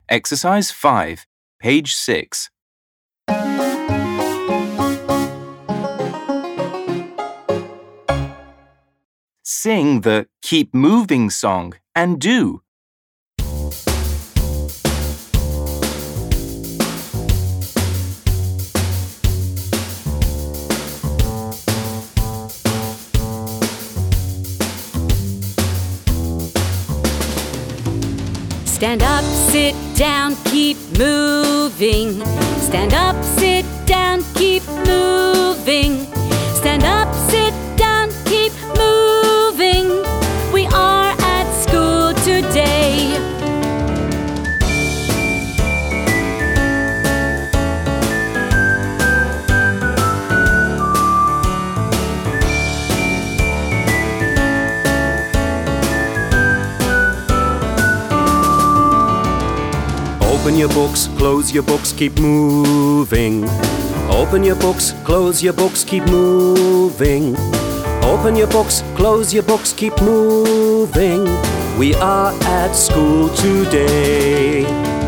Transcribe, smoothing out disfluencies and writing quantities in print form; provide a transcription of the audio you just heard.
Exercise 5, page 6. Sing the Keep Moving song and do. Stand up, sit down, keep moving. Stand up, sit down, keep moving. Stand up, sit down, keep moving. We are at school today. Open your books, close your books, keep moving. Open your books, close your books, keep moving. Open your books, close your books, keep moving. We are at school today.